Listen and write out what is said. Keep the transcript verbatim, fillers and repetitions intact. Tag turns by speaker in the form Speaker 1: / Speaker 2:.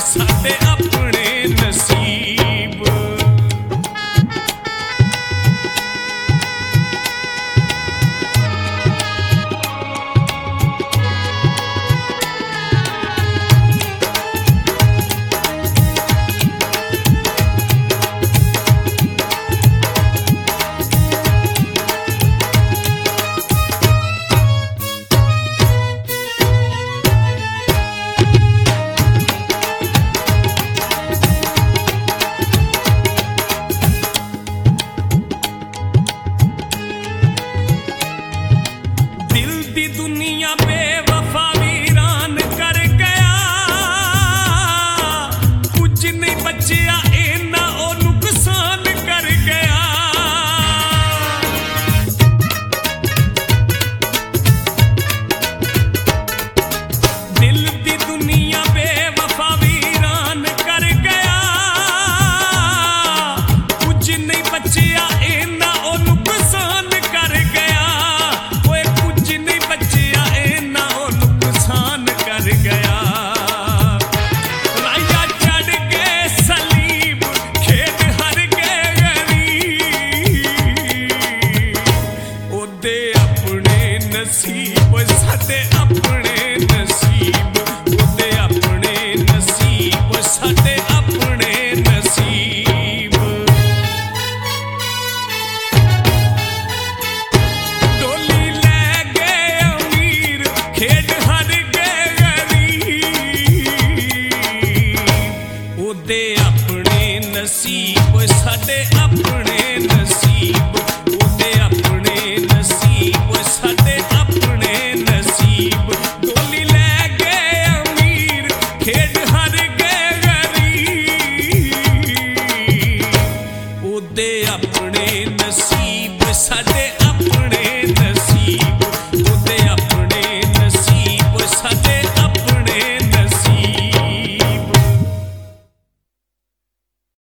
Speaker 1: साडे अपने नसीब। दुनिया बेवफा वीरान कर गया, कुछ नहीं बचिया इन्ना ओ नुकसान कर गया। दिल दी दुनिया बेवफा वीरान कर गया, कुछ नहीं बचिया इन्ना ओ नुकसान कर गया। कोई कुछ नहीं बचिया इन्ना ओ नुकसान कर गया। राया चढ़ के सलीब खेत हर के गरीब, ओदे अपने नसीब साडे अपने नसीब, ओदे अपने नसीब साडे अपने नसीब। डोली ले गए अमीर खेत हर के गरीब, ओदे अपने नसीब साडे अपने नसीब, ओदे अपने नसीब साडे अपने नसीब। डोली ले गए अमीर खेत हर के गरीब, ओदे अपने नसीब साडे अपने